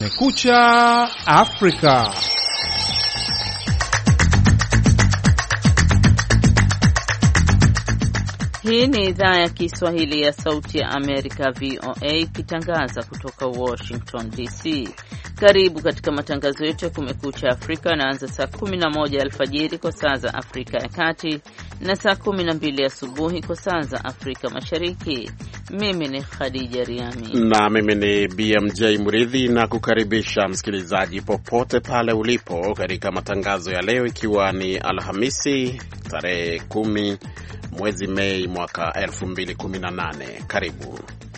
Kumekucha Afrika. Hii ni idhaa ya Kiswahili ya Sauti ya Amerika, VOA, ikitangaza kutoka Washington DC. Karibu katika matangazo yetu ya Kumekucha Afrika yanaanza saa 11 alfajiri kwa saa za Afrika ya Kati na saa 12 asubuhi kwa saa za Afrika Mashariki. Mimi ni Khadija Riami na mimi ni BMJ Muridhi, na kukaribisha msikilizaji popote pale ulipo katika matangazo ya leo, ikiwa ni Alhamisi tarehe 10 mwezi Mei mwaka 2018. Karibu.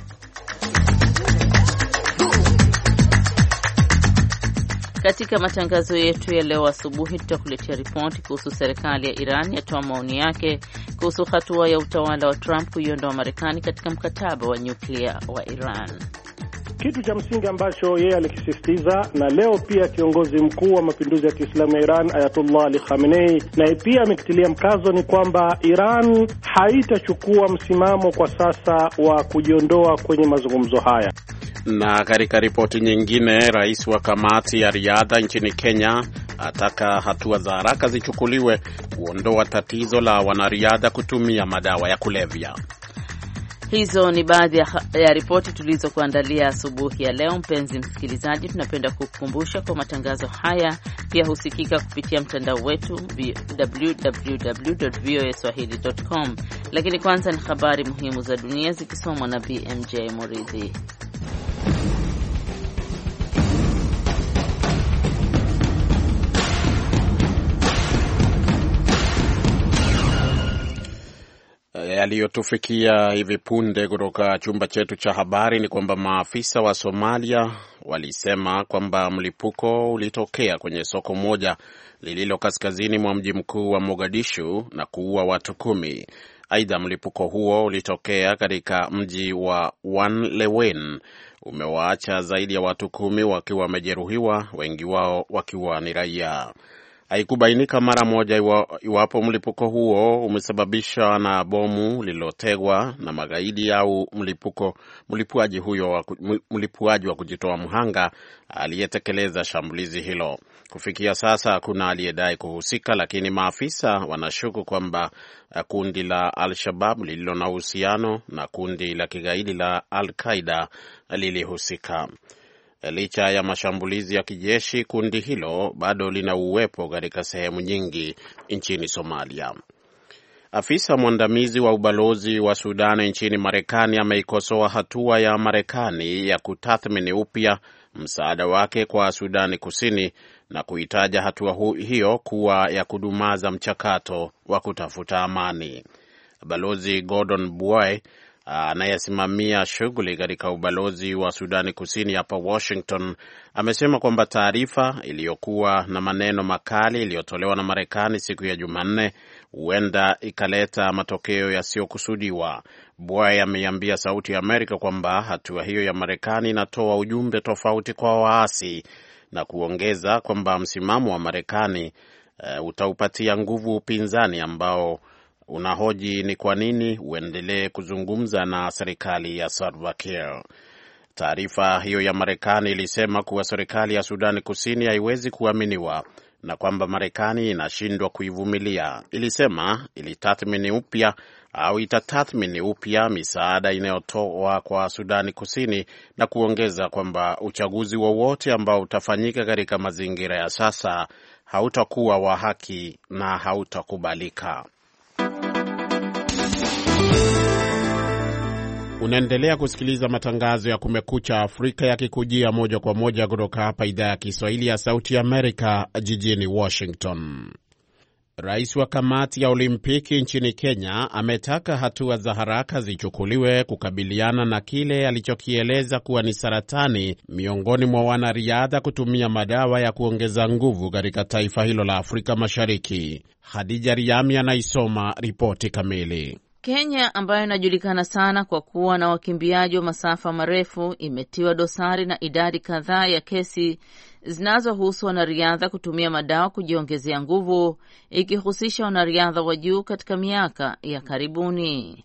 Katika matangazo yetu ya leo asubuhi tutakuletea ripoti kuhusu serikali ya Iran yatoa maoni yake kuhusu hatua ya utawala wa Trump kuiondoa Marekani katika mkataba wa nyuklia wa Iran. Kitu cha msingi ambacho yeye alikisisitiza, na leo pia kiongozi mkuu wa mapinduzi ya Kiislamu ya Iran Ayatollah Ali Khamenei naye pia amekitilia mkazo, ni kwamba Iran haitachukua msimamo kwa sasa wa kujiondoa kwenye mazungumzo haya. Na katika ripoti nyingine, rais wa kamati ya riadha nchini Kenya ataka hatua za haraka zichukuliwe kuondoa tatizo la wanariadha kutumia madawa ya kulevya. Hizo ni baadhi ya ripoti tulizokuandalia asubuhi ya leo. Mpenzi msikilizaji, tunapenda kukukumbusha kwa matangazo haya pia husikika kupitia mtandao wetu www.voaswahili.com. Lakini kwanza ni habari muhimu za dunia zikisomwa na BMJ Muridhi. Yaliyotufikia hivi punde kutoka chumba chetu cha habari ni kwamba maafisa wa Somalia walisema kwamba mlipuko ulitokea kwenye soko moja lililo kaskazini mwa mji mkuu wa Mogadishu na kuua watu 10. Aidha, mlipuko huo ulitokea katika mji wa Wanlewen umewaacha zaidi ya watu 10 wakiwa wamejeruhiwa, wengi wao wakiwa ni raia. Haikubainika mara moja iwapo mlipuko huo umesababishwa na bomu lililotegwa na magaidi au mlipuaji wa kujitoa mhanga aliyetekeleza shambulizi hilo. Kufikia sasa hakuna aliyedai kuhusika, lakini maafisa wanashuku kwamba kundi la Al-Shabaab lililo na uhusiano na kundi la kigaidi la Al-Qaeda lilihusika. Licha ya mashambulizi ya kijeshi, kundi hilo bado lina uwepo katika sehemu nyingi nchini Somalia. Afisa mwandamizi wa ubalozi wa Sudan nchini Marekani ameikosoa hatua ya Marekani ya kutathmini upya msaada wake kwa Sudani Kusini na kuitaja hatua hiyo kuwa ya kudumaza mchakato wa kutafuta amani. Balozi Gordon Buai anayesimamia shughuli katika ubalozi wa Sudani Kusini hapa Washington amesema kwamba taarifa iliyokuwa na maneno makali iliyotolewa na Marekani siku ya Jumanne huenda ikaleta matokeo yasiyokusudiwa. Bwai ameiambia Sauti ya Amerika kwamba hatua hiyo ya Marekani inatoa ujumbe tofauti kwa waasi na kuongeza kwamba msimamo wa Marekani utaupatia nguvu upinzani ambao unahoji ni kwa nini uendelee kuzungumza na serikali ya Salva Kiir. Taarifa hiyo ya Marekani ilisema kuwa serikali ya Sudani Kusini haiwezi kuaminiwa na kwamba Marekani inashindwa kuivumilia. Ilisema itatathmini upya misaada inayotoa kwa Sudani Kusini na kuongeza kwamba uchaguzi wowote ambao utafanyika katika mazingira ya sasa hautakuwa wa haki na hautakubalika. Unaendelea kusikiliza matangazo ya Kumekucha Afrika yakikujia moja kwa moja kutoka hapa idhaa ya Kiswahili ya Sauti ya Amerika jijini Washington. Rais wa kamati ya Olimpiki nchini Kenya ametaka hatua za haraka zichukuliwe kukabiliana na kile alichokieleza kuwa ni saratani miongoni mwa wanariadha kutumia madawa ya kuongeza nguvu katika taifa hilo la Afrika Mashariki. Khadija Riami anaisoma ripoti kamili. Kenya ambayo inajulikana sana kwa kuwa na wakimbiaji wa masafa marefu imetiwa dosari na idadi kadhaa ya kesi zinazohusu wanariadha kutumia madawa kujiongezea nguvu, ikihusisha wanariadha wa juu katika miaka ya karibuni.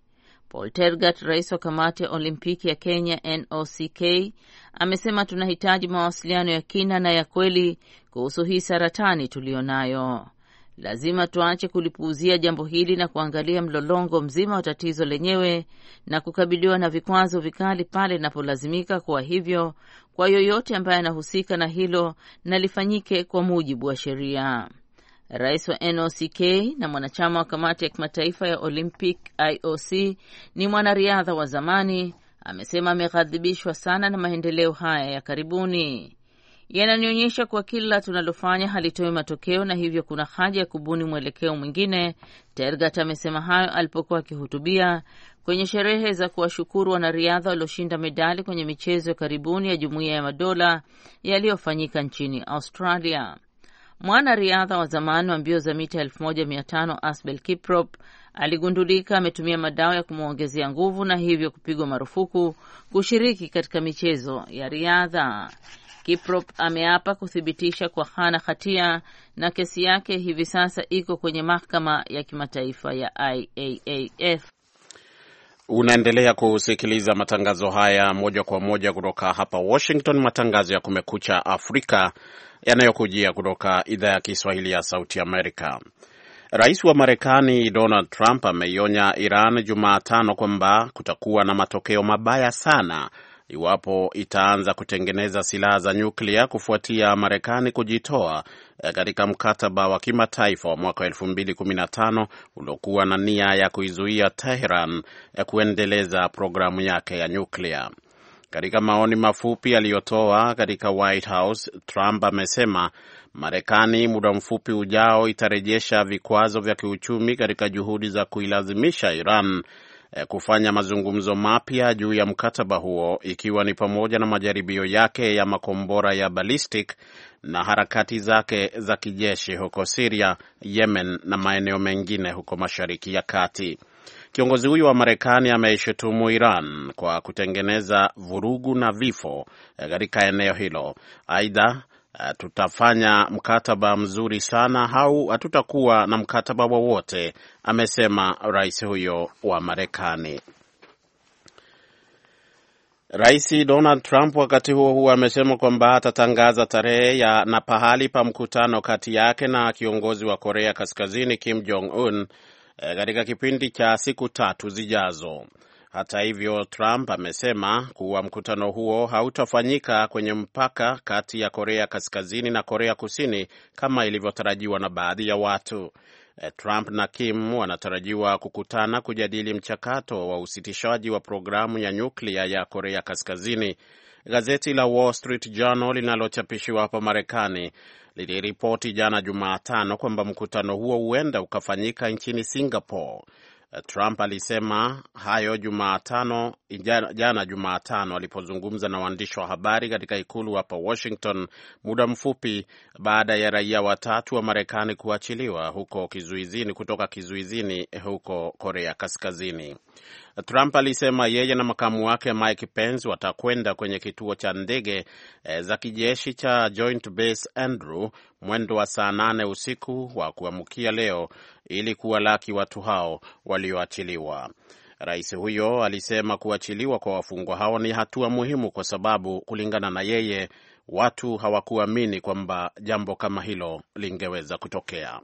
Paul Tergat, rais wa kamati ya Olimpiki ya Kenya NOCK, amesema tunahitaji mawasiliano ya kina na ya kweli kuhusu hii saratani tulionayo. Lazima tuache kulipuuzia jambo hili na kuangalia mlolongo mzima wa tatizo lenyewe na kukabiliwa na vikwazo vikali pale inapolazimika kuwa hivyo kwa yoyote ambaye anahusika na hilo, na lifanyike kwa mujibu wa sheria. Rais wa NOCK na mwanachama wa kamati ya kimataifa ya Olympic IOC ni mwanariadha wa zamani, amesema ameghadhibishwa sana na maendeleo haya ya karibuni. Yananionyesha kwa kila tunalofanya halitoi matokeo na hivyo kuna haja ya kubuni mwelekeo mwingine. Tergat amesema hayo alipokuwa akihutubia kwenye sherehe za kuwashukuru wanariadha walioshinda medali kwenye michezo ya karibuni ya Jumuiya ya Madola yaliyofanyika nchini Australia. Mwanariadha wa zamani wa mbio za mita 1500 Asbel Kiprop aligundulika ametumia madawa ya kumwongezea nguvu na hivyo kupigwa marufuku kushiriki katika michezo ya riadha. Kiprop ameapa kuthibitisha kwa hana hatia na kesi yake hivi sasa iko kwenye mahakama ya kimataifa ya IAAF. Unaendelea kusikiliza matangazo haya moja kwa moja kutoka hapa Washington, matangazo ya Kumekucha Afrika yanayokujia kutoka idhaa ya Kiswahili ya Sauti Amerika. Rais wa Marekani Donald Trump ameionya Iran Jumatano kwamba kutakuwa na matokeo mabaya sana iwapo itaanza kutengeneza silaha za nyuklia kufuatia Marekani kujitoa katika mkataba wa kimataifa wa mwaka 2015 uliokuwa na nia ya kuizuia Tehran kuendeleza programu yake ya nyuklia. Katika maoni mafupi aliyotoa katika White House, Trump amesema Marekani muda mfupi ujao itarejesha vikwazo vya kiuchumi katika juhudi za kuilazimisha Iran kufanya mazungumzo mapya juu ya mkataba huo, ikiwa ni pamoja na majaribio yake ya makombora ya ballistic na harakati zake za kijeshi huko Syria, Yemen na maeneo mengine huko Mashariki ya Kati. Kiongozi huyu wa Marekani ameishutumu Iran kwa kutengeneza vurugu na vifo katika eneo hilo. Aidha, tutafanya mkataba mzuri sana au hatutakuwa na mkataba wowote, amesema rais huyo wa Marekani. Rais Donald Trump wakati huo amesema kwamba atatangaza tarehe na pahali pa mkutano kati yake na kiongozi wa Korea Kaskazini Kim Jong-un katika kipindi cha siku 3 zijazo. Hata hivyo, Trump amesema kuwa mkutano huo hautafanyika kwenye mpaka kati ya Korea Kaskazini na Korea Kusini kama ilivyotarajiwa na baadhi ya watu. Trump na Kim wanatarajiwa kukutana kujadili mchakato wa usitishaji wa programu ya nyuklia ya Korea Kaskazini. Gazeti la Wall Street Journal linalochapishwa hapa Marekani liliripoti jana Jumatano kwamba mkutano huo huenda ukafanyika nchini Singapore. Trump alisema hayo jana Jumatano alipozungumza na waandishi wa habari katika ikulu hapa Washington, muda mfupi baada ya raia 3 wa Marekani kuachiliwa kutoka kizuizini huko Korea Kaskazini. Trump alisema yeye na makamu wake Mike Pence watakwenda kwenye kituo cha ndege za kijeshi cha Joint Base Andrew mwendo wa saa 8 usiku wa kuamkia leo ili kuwalaki watu hao walioachiliwa. Rais huyo alisema kuachiliwa kwa wafungwa hao ni hatua muhimu kwa sababu kulingana na yeye watu hawakuamini kwamba jambo kama hilo lingeweza kutokea.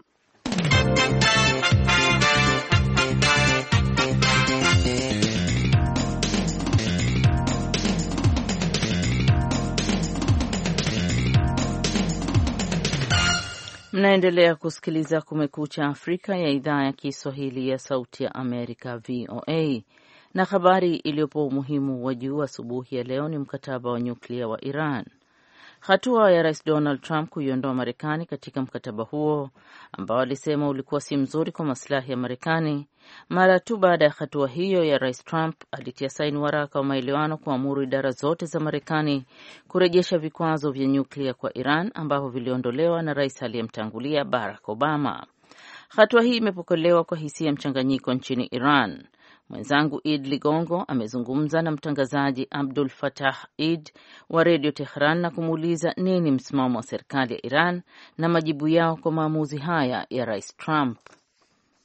Mnaendelea kusikiliza Kumekucha Afrika ya idhaa ya Kiswahili ya Sauti ya Amerika, VOA. Na habari iliyopo umuhimu wa juu asubuhi ya leo ni mkataba wa nyuklia wa Iran. Hatua ya Rais Donald Trump kuiondoa Marekani katika mkataba huo ambao alisema ulikuwa si mzuri kwa maslahi ya Marekani. Mara tu baada ya hatua hiyo ya Rais Trump alitia saini waraka wa maelewano kuamuru idara zote za Marekani kurejesha vikwazo vya nyuklia kwa Iran ambavyo viliondolewa na rais aliyemtangulia Barack Obama. Hatua hii imepokelewa kwa hisia mchanganyiko nchini Iran. Mwenzangu Id Ligongo amezungumza na mtangazaji Abdul Fattah Id wa Radio Tehran na kumuuliza nini msimamo wa serikali ya Iran na majibu yao kwa maamuzi haya ya Rais Trump.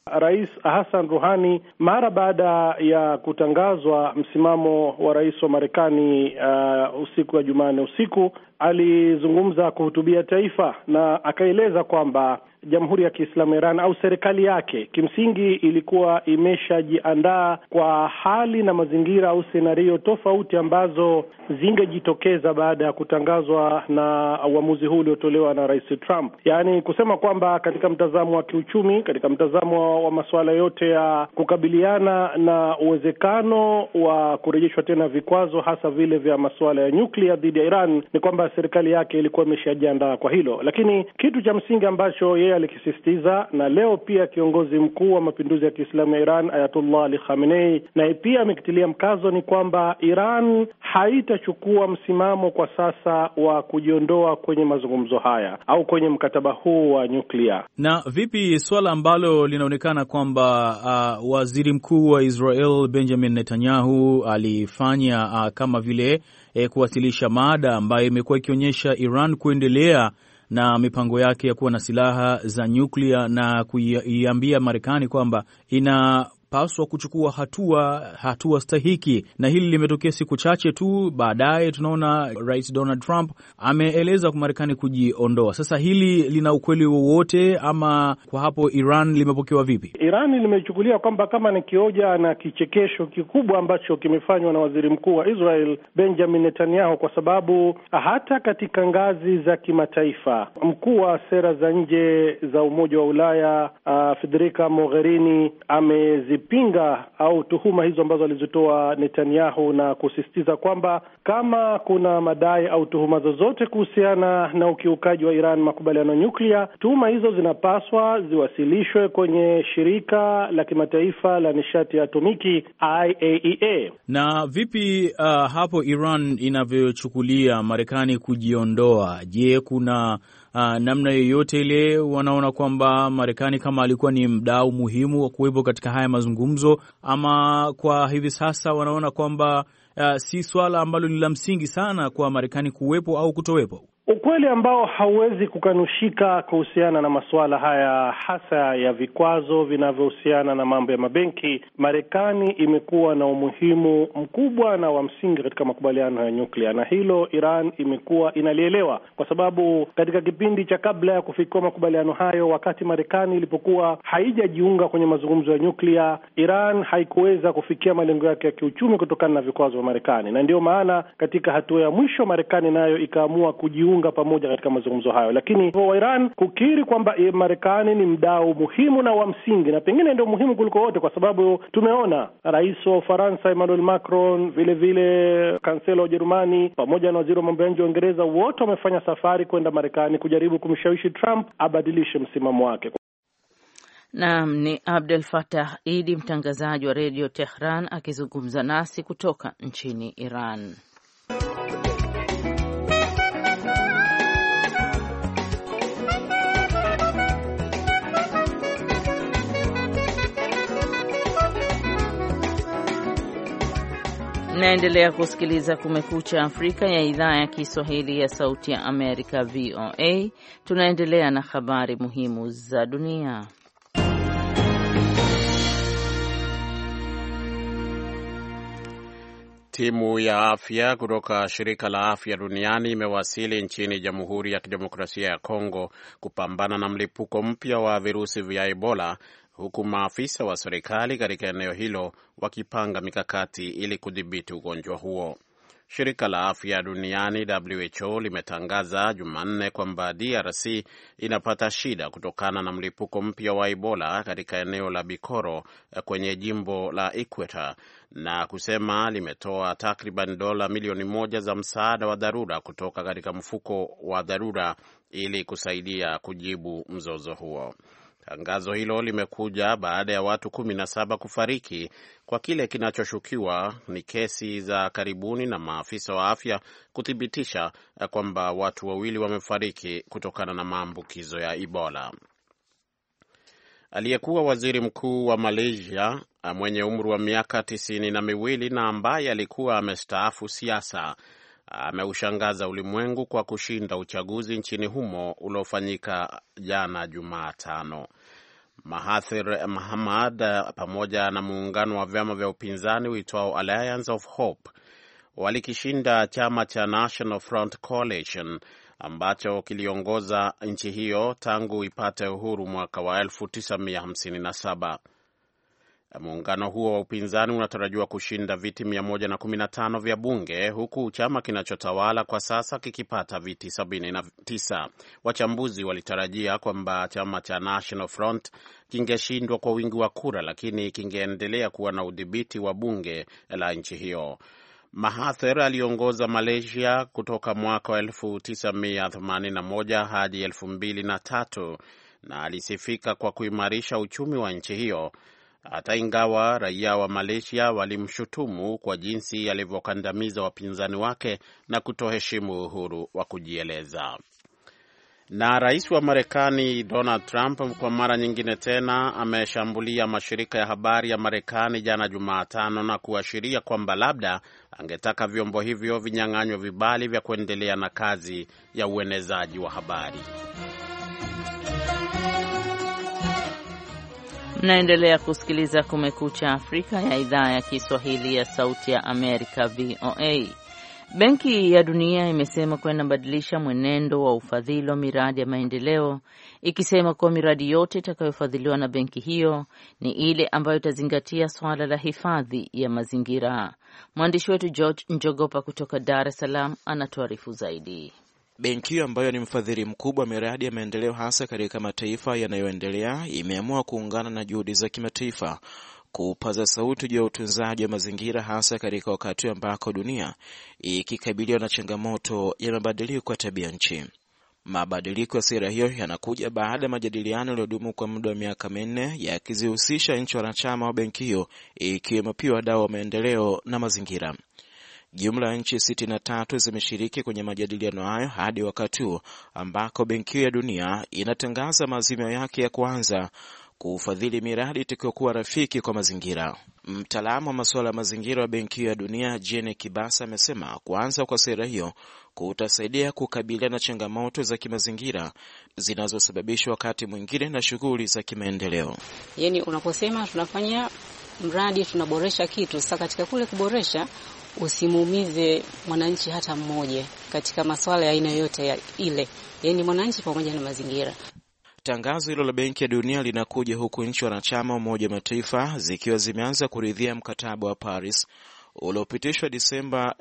Rais Hassan Rouhani mara baada ya kutangazwa msimamo wa rais wa Marekani usiku wa Jumanne usiku, alizungumza kuhutubia taifa na akaeleza kwamba Jamhuri ya Kiislamu Iran au serikali yake kimsingi ilikuwa imeshajiandaa kwa hali na mazingira au senario tofauti ambazo zingejitokeza baada ya kutangazwa na uamuzi huu uliotolewa na Rais Trump. Yaani kusema kwamba katika mtazamo wa kiuchumi, katika mtazamo wa masuala yote ya kukabiliana na uwezekano wa kurejeshwa tena vikwazo, hasa vile vya masuala ya nyuklia dhidi ya Iran, ni kwamba serikali yake ilikuwa imeshajiandaa kwa hilo. Lakini kitu cha msingi ambacho yeye alikisisitiza, na leo pia kiongozi mkuu wa mapinduzi ya Kiislamu ya Iran Ayatullah Ali Khamenei naye pia amekitilia mkazo, ni kwamba Iran haitachukua msimamo kwa sasa wa kujiondoa kwenye mazungumzo haya au kwenye mkataba huu wa nyuklia. Na vipi swala ambalo linaonekana kwamba waziri mkuu wa Israel Benjamin Netanyahu alifanya kama vile kuwasilisha mada ambayo imekuwa ikionyesha Iran kuendelea na mipango yake ya kuwa na silaha za nyuklia na kuiambia Marekani kwamba inapaswa kuchukua hatua stahiki, na hili limetokea siku chache tu baadaye tunaona Rais Donald Trump ameeleza kwa Marekani kujiondoa. Sasa hili lina ukweli wowote ama kwa hapo Iran limepokewa vipi? Iran limechukulia kwamba kama ni kioja na kichekesho kikubwa ambacho kimefanywa na waziri mkuu wa Israel Benjamin Netanyahu, kwa sababu hata katika ngazi za kimataifa mkuu wa sera za nje za Umoja wa Ulaya Federica Mogherini amezipinga au tuhuma hizo ambazo alizitoa Netanyahu na kusisitiza kwamba kama kuna madai au tuhuma zozote kuhusiana na ukiukaji wa Iran makubaliano ya nyuklia, tuhuma hizo zinapaswa ziwasilishwe kwenye shirika la kimataifa la nishati ya atomiki IAEA. Na vipi hapo Iran inavyochukulia Marekani kujiondoa? Je, kuna namna yoyote ile wanaona kwamba Marekani kama alikuwa ni mdau muhimu wa kuwepo katika haya mazungumzo, ama kwa hivi sasa wanaona kwamba si swala ambalo ni la msingi sana kwa Marekani kuwepo au kutowepo? Ukweli ambao hauwezi kukanushika kuhusiana na masuala haya hasa ya vikwazo vinavyohusiana na mambo ya mabenki, Marekani imekuwa na umuhimu mkubwa na wa msingi katika makubaliano ya nyuklia, na hilo Iran imekuwa inalielewa, kwa sababu katika kipindi cha kabla ya kufikia makubaliano hayo, wakati Marekani ilipokuwa haijajiunga kwenye mazungumzo ya nyuklia, Iran haikuweza kufikia malengo yake ya kiuchumi kutokana na vikwazo vya Marekani, na ndio maana katika hatua ya mwisho Marekani nayo ikaamua kujiunga pamoja katika mazungumzo hayo. Lakini wa Iran kukiri kwamba Marekani ni mdau muhimu na wa msingi, na pengine ndio muhimu kuliko wote, kwa sababu tumeona rais wa Ufaransa Emmanuel Macron, vile vile kansela wa Ujerumani pamoja na waziri wa mambo ya nje wa Uingereza, wote wamefanya safari kwenda Marekani kujaribu kumshawishi Trump abadilishe msimamo wake. Naam, ni Abdel Fattah Idi, mtangazaji wa Radio Tehran akizungumza nasi kutoka nchini Iran. Naendelea kusikiliza Kumekucha Afrika ya idhaa ya Kiswahili ya Sauti ya Amerika, VOA. Tunaendelea na habari muhimu za dunia. Timu ya afya kutoka shirika la afya duniani imewasili nchini Jamhuri ya Kidemokrasia ya Kongo kupambana na mlipuko mpya wa virusi vya Ebola, huku maafisa wa serikali katika eneo hilo wakipanga mikakati ili kudhibiti ugonjwa huo. Shirika la afya duniani WHO limetangaza Jumanne kwamba DRC inapata shida kutokana na mlipuko mpya wa Ebola katika eneo la Bikoro kwenye jimbo la Equator, na kusema limetoa takriban dola milioni 1 za msaada wa dharura kutoka katika mfuko wa dharura ili kusaidia kujibu mzozo huo. Tangazo hilo limekuja baada ya watu 17 kufariki kwa kile kinachoshukiwa ni kesi za karibuni, na maafisa wa afya kuthibitisha kwamba watu 2 wamefariki kutokana na maambukizo ya Ebola. Aliyekuwa waziri mkuu wa Malaysia mwenye umri wa miaka 92 na ambaye alikuwa amestaafu siasa ameushangaza ulimwengu kwa kushinda uchaguzi nchini humo uliofanyika jana Jumatano. Mahathir Mohamad pamoja na muungano wa vyama vya upinzani uitwao Alliance of Hope walikishinda chama cha National Front Coalition ambacho kiliongoza nchi hiyo tangu ipate uhuru mwaka wa 1957. Muungano huo wa upinzani unatarajiwa kushinda viti 115 vya bunge, huku chama kinachotawala kwa sasa kikipata viti 79. Wachambuzi walitarajia kwamba chama cha National Front kingeshindwa kwa wingi wa kura, lakini kingeendelea kuwa na udhibiti wa bunge la nchi hiyo. Mahathir aliongoza Malaysia kutoka mwaka wa 1981 hadi 2003 na alisifika kwa kuimarisha uchumi wa nchi hiyo, hata ingawa raia wa Malaysia walimshutumu kwa jinsi alivyokandamiza wapinzani wake na kutoheshimu uhuru wa kujieleza. Na rais wa Marekani Donald Trump kwa mara nyingine tena ameshambulia mashirika ya habari ya Marekani jana Jumatano na kuashiria kwamba labda angetaka vyombo hivyo vinyang'anywe vibali vya kuendelea na kazi ya uenezaji wa habari. Mnaendelea kusikiliza Kumekucha Afrika ya idhaa ya Kiswahili ya Sauti ya Amerika, VOA. Benki ya Dunia imesema kuwa inabadilisha mwenendo wa ufadhili wa miradi ya maendeleo, ikisema kuwa miradi yote itakayofadhiliwa na benki hiyo ni ile ambayo itazingatia swala la hifadhi ya mazingira. Mwandishi wetu George Njogopa kutoka Dar es Salaam anatuarifu zaidi. Benki hiyo ambayo ni mfadhili mkubwa wa miradi ya maendeleo hasa katika mataifa yanayoendelea imeamua kuungana na juhudi za kimataifa kupaza sauti juu ya utunzaji wa mazingira, hasa katika wakati ambako dunia ikikabiliwa na changamoto ya mabadiliko ya tabia nchi. Mabadiliko ya sera hiyo yanakuja baada ya majadiliano yaliyodumu kwa muda wa miaka 4 yakizihusisha nchi wanachama wa benki hiyo, ikiwemo pia wadau wa maendeleo na mazingira. Jumla ya nchi 63 zimeshiriki kwenye majadiliano hayo hadi wakati huu ambako Benki ya Dunia inatangaza maazimio yake ya kwanza kufadhili miradi itakayokuwa rafiki kwa mazingira. Mtaalamu wa masuala ya mazingira wa Benki ya Dunia Jane Kibasa amesema kuanza kwa sera hiyo kutasaidia kukabiliana na changamoto za kimazingira zinazosababishwa wakati mwingine na shughuli za kimaendeleo. Yaani unaposema tunafanya mradi tunaboresha kitu, sasa katika kule kuboresha usimuumize mwananchi hata mmoja katika masuala ya aina yote ya ile, yaani mwananchi pamoja na mazingira. Tangazo hilo la Benki ya Dunia linakuja huku nchi wanachama Umoja wa Mataifa zikiwa zimeanza kuridhia mkataba wa Paris uliopitishwa Disemba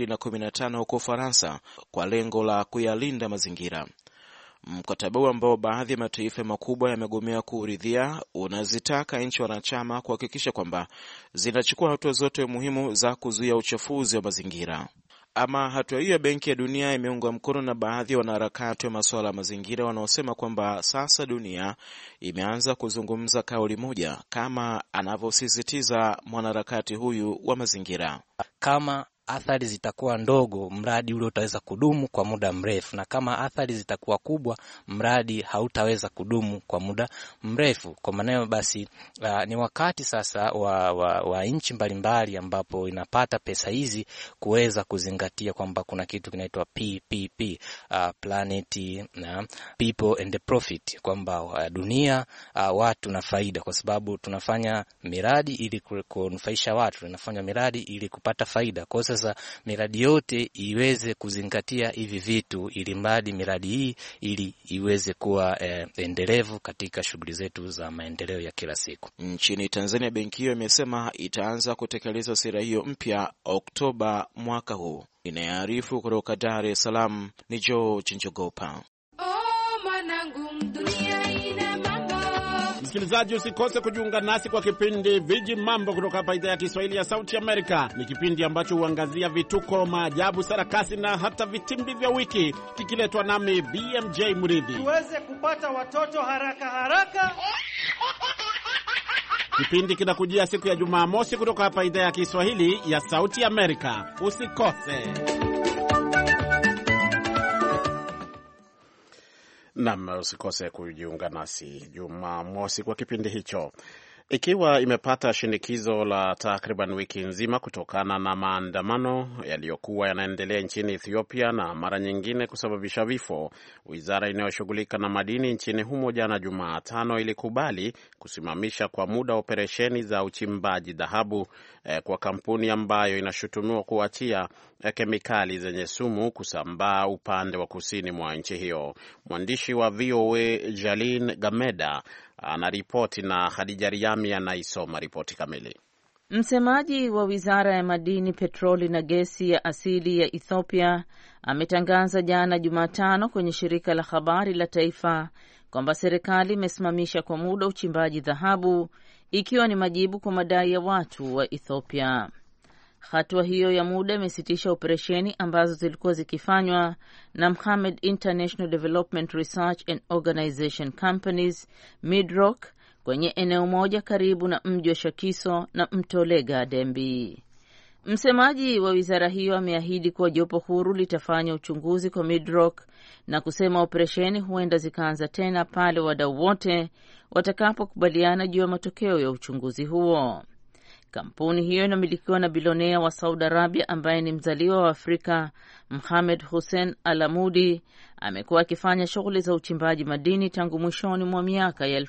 2015 huko Ufaransa kwa lengo la kuyalinda mazingira. Mkataba huu ambao baadhi ya mataifa makubwa yamegomea kuuridhia unazitaka nchi wanachama kuhakikisha kwamba zinachukua hatua zote muhimu za kuzuia uchafuzi wa mazingira. Ama hatua hiyo ya Benki ya Dunia imeungwa mkono na baadhi ya wanaharakati wa masuala ya mazingira wanaosema kwamba sasa dunia imeanza kuzungumza kauli moja, kama anavyosisitiza mwanaharakati huyu wa mazingira. Kama athari zitakuwa ndogo, mradi ule utaweza kudumu kwa muda mrefu, na kama athari zitakuwa kubwa, mradi hautaweza kudumu kwa muda mrefu. Kwa maana basi ni wakati sasa wa nchi mbalimbali ambapo inapata pesa hizi kuweza kuzingatia kwamba kuna kitu kinaitwa PPP, planet na people and the profit, kwamba dunia, watu na faida, kwa sababu tunafanya miradi ili kunufaisha watu, tunafanya miradi ili kupata faida. Kwa sasa miradi yote iweze kuzingatia hivi vitu, ili mradi miradi hii ili iweze kuwa endelevu katika shughuli zetu za maendeleo ya kila siku. Nchini Tanzania, benki hiyo imesema itaanza kutekeleza sera hiyo mpya Oktoba mwaka huu. Inaarifu kutoka Dar es Salaam ni George Njogopa. Msikilizaji, usikose kujiunga nasi kwa kipindi Viji Mambo kutoka hapa idhaa ya Kiswahili ya Sauti Amerika. Ni kipindi ambacho huangazia vituko, maajabu, sarakasi na hata vitimbi vya wiki, kikiletwa nami BMJ Muridhi. Tuweze kupata watoto haraka haraka. Kipindi kinakujia siku ya Jumamosi kutoka hapa idhaa ya Kiswahili ya Sauti Amerika. Usikose. Naam, usikose kujiunga nasi Jumamosi kwa kipindi hicho. Ikiwa imepata shinikizo la takriban wiki nzima kutokana na maandamano yaliyokuwa yanaendelea nchini Ethiopia na mara nyingine kusababisha vifo, wizara inayoshughulika na madini nchini humo jana Jumatano ilikubali kusimamisha kwa muda operesheni za uchimbaji dhahabu kwa kampuni ambayo inashutumiwa kuachia kemikali zenye sumu kusambaa upande wa kusini mwa nchi hiyo. Mwandishi wa VOA Jalin Gameda anaripoti na Khadija Riami anaisoma ripoti kamili. Msemaji wa wizara ya madini, petroli na gesi ya asili ya Ethiopia ametangaza jana Jumatano kwenye shirika la habari la taifa kwamba serikali imesimamisha kwa muda uchimbaji dhahabu ikiwa ni majibu kwa madai ya watu wa Ethiopia. Hatua hiyo ya muda imesitisha operesheni ambazo zilikuwa zikifanywa na Mohammed International Development Research and Organization Companies Midrock kwenye eneo moja karibu na mji wa Shakiso na mto Lega Dembi. Msemaji wa wizara hiyo ameahidi kuwa jopo huru litafanya uchunguzi kwa Midrock na kusema operesheni huenda zikaanza tena pale wadau wote watakapokubaliana juu ya matokeo ya uchunguzi huo. Kampuni hiyo inamilikiwa na bilionea wa Saudi Arabia ambaye ni mzaliwa wa Afrika. Mohamed Hussein Alamudi amekuwa akifanya shughuli za uchimbaji madini tangu mwishoni mwa miaka ya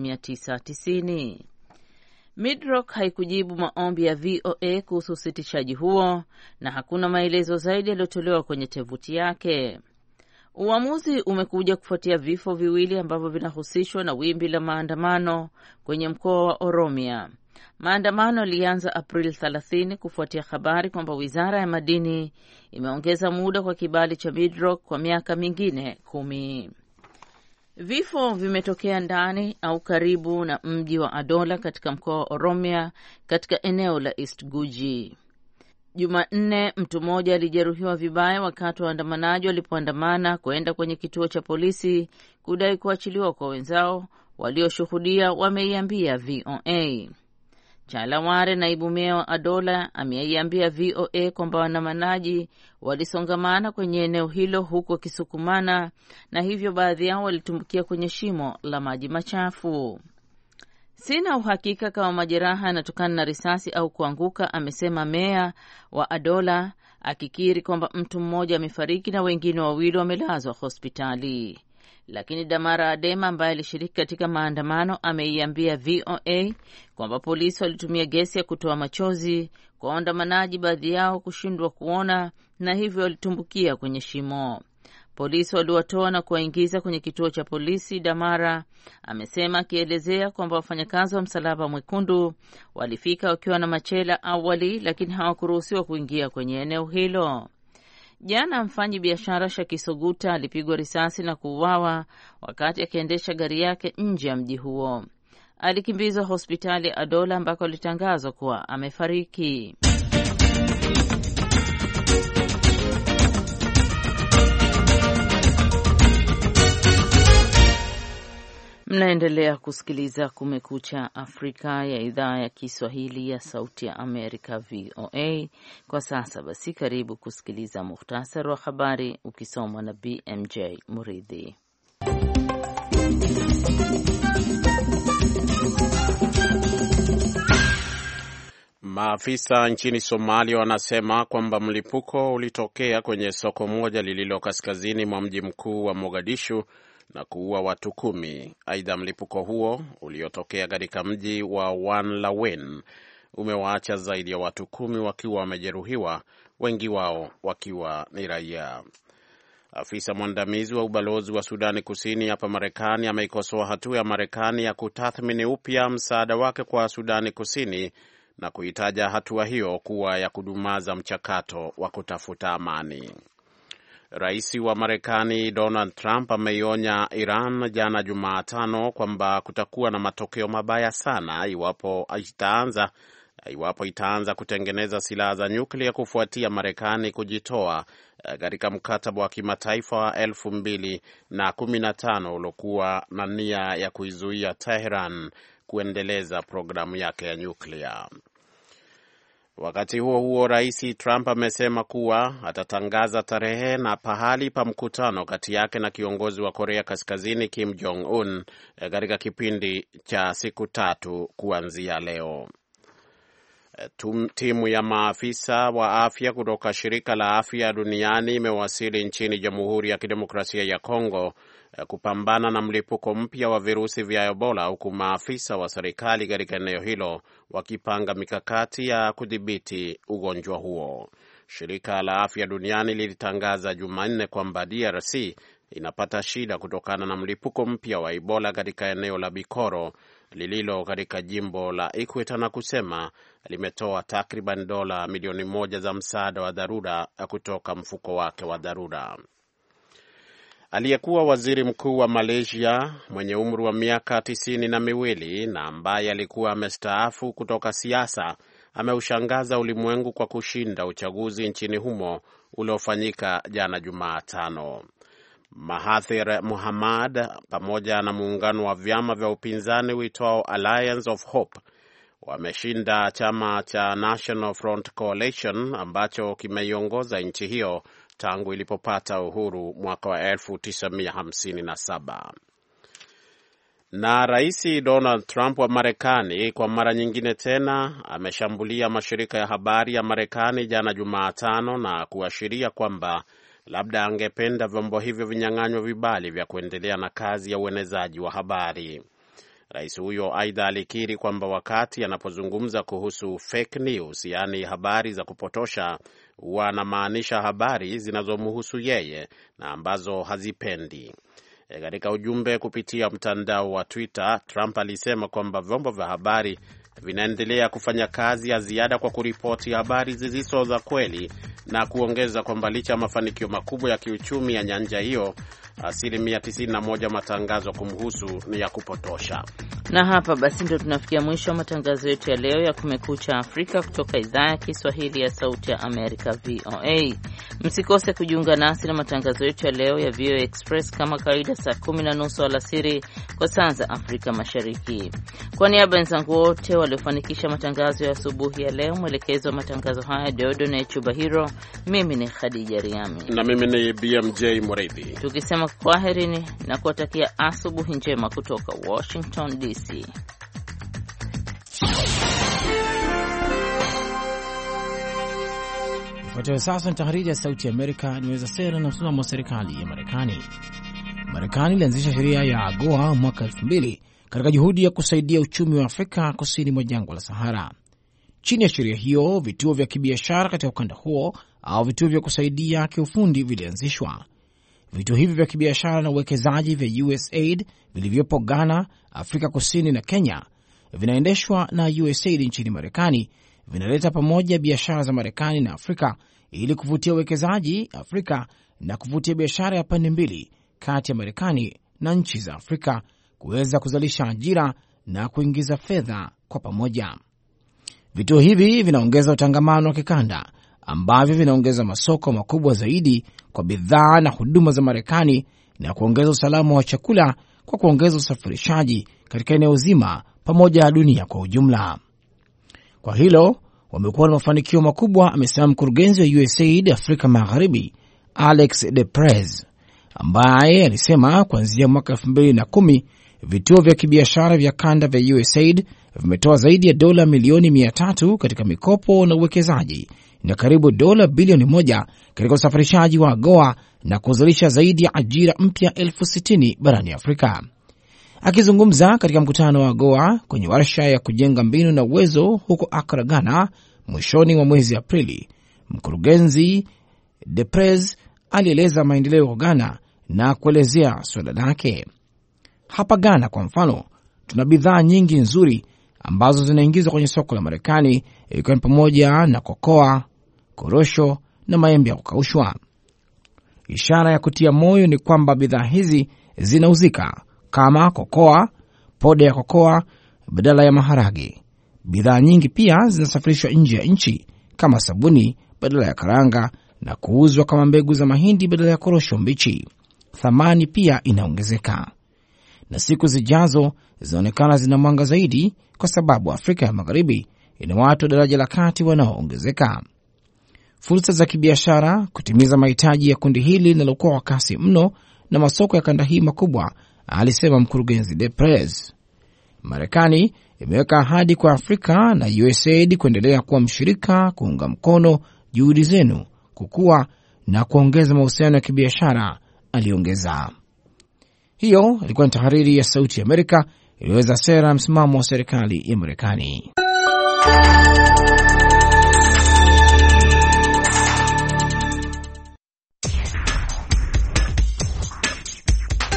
1990. Midrock haikujibu maombi ya VOA kuhusu usitishaji huo na hakuna maelezo zaidi yaliyotolewa kwenye tovuti yake. Uamuzi umekuja kufuatia vifo viwili ambavyo vinahusishwa na wimbi la maandamano kwenye mkoa wa Oromia. Maandamano yalianza Aprili 30 kufuatia habari kwamba wizara ya madini imeongeza muda kwa kibali cha Midrock kwa miaka mingine 10. Vifo vimetokea ndani au karibu na mji wa Adola katika mkoa wa Oromia katika eneo la East Guji. Jumanne, mtu mmoja alijeruhiwa vibaya wakati waandamanaji walipoandamana kwenda kwenye kituo cha polisi kudai kuachiliwa kwa wenzao. Walioshuhudia wameiambia VOA. Chalaware, naibu meya wa Adola, ameiambia VOA kwamba waandamanaji walisongamana kwenye eneo hilo huku wakisukumana na hivyo baadhi yao walitumbukia kwenye shimo la maji machafu. Sina uhakika kama majeraha yanatokana na risasi au kuanguka, amesema meya wa Adola, akikiri kwamba mtu mmoja amefariki na wengine wawili wamelazwa hospitali. Lakini Damara Adema ambaye alishiriki katika maandamano ameiambia VOA kwamba polisi walitumia gesi ya kutoa machozi kwa waandamanaji, baadhi yao kushindwa kuona na hivyo walitumbukia kwenye shimo. Polisi waliwatoa na kuwaingiza kwenye kituo cha polisi, Damara amesema, akielezea kwamba wafanyakazi wa Msalaba Mwekundu walifika wakiwa na machela awali, lakini hawakuruhusiwa kuingia kwenye eneo hilo. Jana mfanyi biashara Shakisoguta alipigwa risasi na kuuawa wakati akiendesha gari yake nje ya mji huo. Alikimbizwa hospitali ya Adola ambako alitangazwa kuwa amefariki. Mnaendelea kusikiliza Kumekucha Afrika ya idhaa ya Kiswahili ya Sauti ya Amerika, VOA. Kwa sasa basi, karibu kusikiliza muhtasari wa habari ukisomwa na BMJ Muridhi. Maafisa nchini Somalia wanasema kwamba mlipuko ulitokea kwenye soko moja lililo kaskazini mwa mji mkuu wa Mogadishu na kuua watu 10. Aidha, mlipuko huo uliotokea katika mji wa Wanlawen umewaacha zaidi ya watu 10 wakiwa wamejeruhiwa, wengi wao wakiwa ni raia. Afisa mwandamizi wa ubalozi wa Sudani Kusini hapa Marekani ameikosoa hatua ya Marekani ya kutathmini upya msaada wake kwa Sudani Kusini na kuitaja hatua hiyo kuwa ya kudumaza mchakato wa kutafuta amani. Rais wa Marekani Donald Trump ameionya Iran jana Jumatano kwamba kutakuwa na matokeo mabaya sana iwapo itaanza kutengeneza silaha za nyuklia kufuatia Marekani kujitoa katika mkataba wa kimataifa wa 2015 uliokuwa na nia ya kuizuia Tehran kuendeleza programu yake ya nyuklia. Wakati huo huo, Rais Trump amesema kuwa atatangaza tarehe na pahali pa mkutano kati yake na kiongozi wa Korea Kaskazini Kim Jong-un katika kipindi cha siku 3 kuanzia leo. Timu ya maafisa wa afya kutoka shirika la afya duniani imewasili nchini Jamhuri ya Kidemokrasia ya Kongo kupambana na mlipuko mpya wa virusi vya Ebola, huku maafisa wa serikali katika eneo hilo wakipanga mikakati ya kudhibiti ugonjwa huo. Shirika la afya duniani lilitangaza Jumanne kwamba DRC inapata shida kutokana na mlipuko mpya wa Ebola katika eneo la Bikoro lililo katika jimbo la Equator, na kusema limetoa takriban dola milioni 1 za msaada wa dharura kutoka mfuko wake wa dharura. Aliyekuwa waziri mkuu wa Malaysia mwenye umri wa miaka 92 na ambaye alikuwa amestaafu kutoka siasa ameushangaza ulimwengu kwa kushinda uchaguzi nchini humo uliofanyika jana Jumatano. Mahathir Mohamad pamoja na muungano wa vyama vya upinzani uitwao Alliance of Hope wameshinda chama cha National Front Coalition ambacho kimeiongoza nchi hiyo tangu ilipopata uhuru mwaka wa 1957. Na Rais Donald Trump wa Marekani kwa mara nyingine tena ameshambulia mashirika ya habari ya Marekani jana Jumatano na kuashiria kwamba labda angependa vyombo hivyo vinyang'anywe vibali vya kuendelea na kazi ya uenezaji wa habari. Rais huyo aidha alikiri kwamba wakati anapozungumza kuhusu fake news, yaani habari za kupotosha, huwa anamaanisha habari zinazomhusu yeye na ambazo hazipendi. Katika ujumbe kupitia mtandao wa Twitter, Trump alisema kwamba vyombo vya habari vinaendelea kufanya kazi ya ziada kwa kuripoti habari zisizo za kweli, na kuongeza kwamba licha ya mafanikio makubwa ya kiuchumi ya nyanja hiyo, 91% matangazo kumhusu ni ya kupotosha. Na hapa basi ndio tunafikia mwisho wa matangazo yetu ya leo ya Kumekucha Afrika kutoka idhaa ya Kiswahili ya Sauti ya Amerika, VOA. Msikose kujiunga nasi na matangazo yetu ya leo ya VOA Express kama kawaida saa 10:30 alasiri kwa saa za Afrika Mashariki. Kwa niaba ya wenzangu wote waliofanikisha matangazo ya asubuhi ya leo, mwelekezo wa matangazo haya Deodone Chubahiro, mimi ni Khadija Riami na mimi ni BMJ Mureithi, tukisema kwaherini na kuwatakia asubuhi njema kutoka Washington DC. Ifuatayo sasa ni tahariri ya Sauti ya Amerika inaweza sera na msimamo wa serikali ya Marekani. Marekani ilianzisha sheria ya AGOA mwaka 2000 katika juhudi ya kusaidia uchumi wa Afrika kusini mwa jangwa la Sahara. Chini ya sheria hiyo, vituo vya kibiashara katika ukanda huo au vituo vya kusaidia kiufundi vilianzishwa. Vituo hivi vya kibiashara na uwekezaji vya USAID vilivyopo Ghana, Afrika Kusini na Kenya vinaendeshwa na USAID nchini Marekani, vinaleta pamoja biashara za Marekani na Afrika ili kuvutia uwekezaji Afrika na kuvutia biashara ya pande mbili kati ya Marekani na nchi za Afrika kuweza kuzalisha ajira na kuingiza fedha kwa pamoja. Vituo hivi vinaongeza utangamano wa kikanda ambavyo vinaongeza masoko makubwa zaidi kwa bidhaa na huduma za Marekani na kuongeza usalama wa chakula kwa kuongeza usafirishaji katika eneo zima pamoja na dunia kwa ujumla. Kwa hilo wamekuwa na mafanikio makubwa, amesema mkurugenzi wa USAID Afrika Magharibi Alex DePrez, ambaye alisema kuanzia mwaka 2010 vituo vya kibiashara vya kanda vya USAID vimetoa zaidi ya dola milioni 300 katika mikopo na uwekezaji na karibu dola bilioni 1 katika usafirishaji wa AGOA na kuzalisha zaidi ya ajira mpya 60,000 barani Afrika. Akizungumza katika mkutano wa AGOA kwenye warsha ya kujenga mbinu na uwezo huko Accra, Ghana, mwishoni mwa mwezi Aprili, mkurugenzi DePrez alieleza maendeleo ya Ghana na kuelezea suala lake. Hapa Ghana kwa mfano, tuna bidhaa nyingi nzuri ambazo zinaingizwa kwenye soko la Marekani, ikiwa ni pamoja na kokoa, korosho na maembe ya kukaushwa. Ishara ya kutia moyo ni kwamba bidhaa hizi zinauzika kama kokoa, poda ya kokoa badala ya maharage. Bidhaa nyingi pia zinasafirishwa nje ya nchi kama sabuni badala ya karanga na kuuzwa kama mbegu za mahindi badala ya korosho mbichi. Thamani pia inaongezeka. Na siku zijazo zinaonekana zina mwanga zaidi kwa sababu Afrika ya Magharibi ina watu wa daraja la kati wanaoongezeka. Fursa za kibiashara kutimiza mahitaji ya kundi hili linalokuwa kwa kasi mno na masoko ya kanda hii makubwa, alisema mkurugenzi Deprez. Marekani imeweka ahadi kwa Afrika na USAID kuendelea kuwa mshirika, kuunga mkono juhudi zenu kukua na kuongeza mahusiano ya kibiashara, aliongeza. Hiyo ilikuwa ni tahariri ya Sauti ya Amerika iliyoweza sera msimamo wa serikali ya Marekani.